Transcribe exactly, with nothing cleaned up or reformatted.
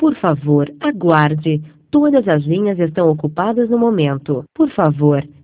Por favor, aguarde. Todas as linhas estão ocupadas no momento. Por favor,